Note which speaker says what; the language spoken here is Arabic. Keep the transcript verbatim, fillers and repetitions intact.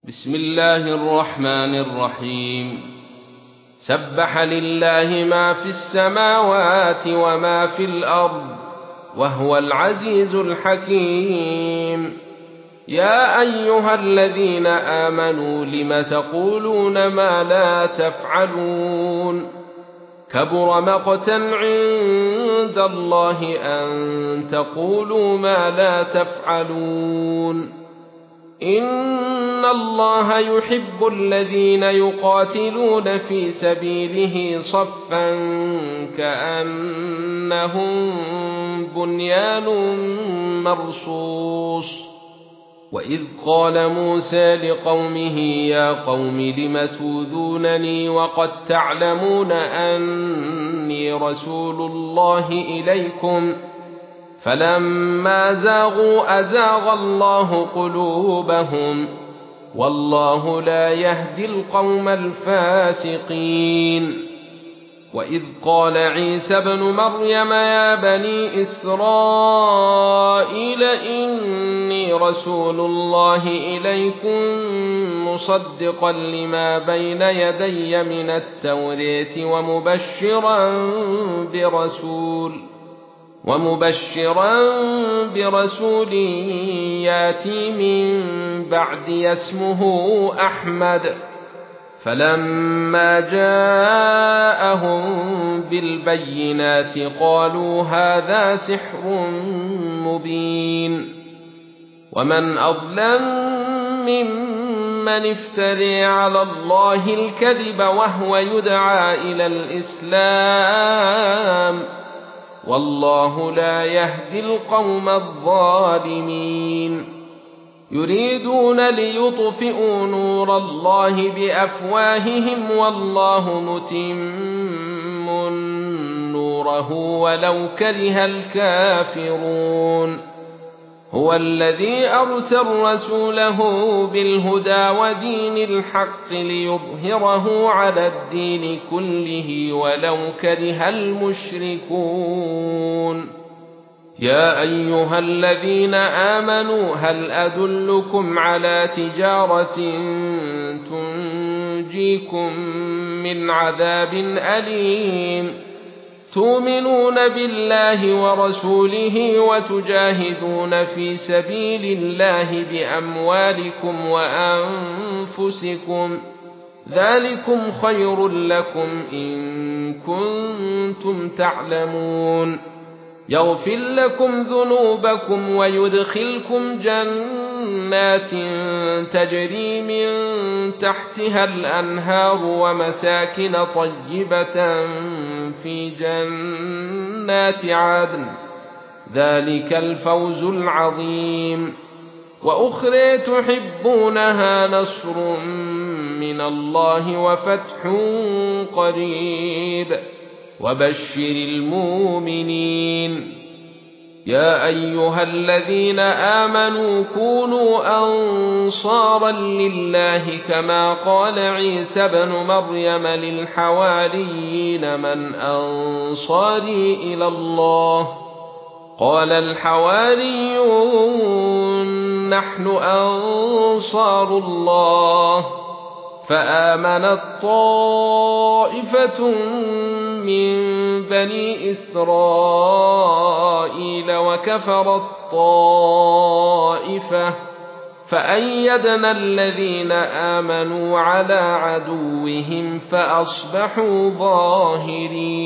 Speaker 1: بسم الله الرحمن الرحيم. سبح لله ما في السماوات وما في الأرض وهو العزيز الحكيم. يا أيها الذين آمنوا لم تقولون ما لا تفعلون؟ كبر مقتا عند الله أن تقولوا ما لا تفعلون. إن الله يحب الذين يقاتلون في سبيله صفا كأنهم بنيان مرصوص. وإذ قال موسى لقومه يا قوم لم تؤذونني وقد تعلمون أني رسول الله إليكم فلما زاغوا أزاغ الله قلوبهم والله لا يهدي القوم الفاسقين. وإذ قال عيسى ابن مريم يا بني إسرائيل إني رسول الله إليكم مصدقا لما بين يدي من التوراة ومبشرا برسول ومبشرا برسول ياتي من بعدي اسمه أحمد. فلما جاءهم بالبينات قالوا هذا سحر مبين. ومن أظلم ممن افترى على الله الكذب وهو يدعى إلى الإسلام والله لا يهدي القوم الظالمين. يريدون ليطفئوا نور الله بأفواههم والله متم نوره ولو كره الكافرون. هو الذي أرسل رسوله بالهدى ودين الحق ليظهره على الدين كله ولو كره المشركون. يا أيها الذين آمنوا هل أدلكم على تجارة تنجيكم من عذاب أليم تؤمنون بالله ورسوله وتجاهدون في سبيل الله بأموالكم وأنفسكم ذلكم خير لكم إن كنتم تعلمون. يغفر لكم ذنوبكم ويدخلكم جنات تجري من تحتها الأنهار ومساكن طيبة في جنات عدن ذلك الفوز العظيم. وأخرى تحبونها نصر من الله وفتح قريب وبشر المؤمنين. يا أيها الذين آمنوا كونوا أنصارا لله كما قال عيسى ابن مريم للحواريين من أنصاري إلى الله قال الحواريون نحن أنصار الله. فآمنت طائفة من بني إسرائيل وكفرت طائفة فأيدنا الذين آمنوا على عدوهم فأصبحوا ظاهرين.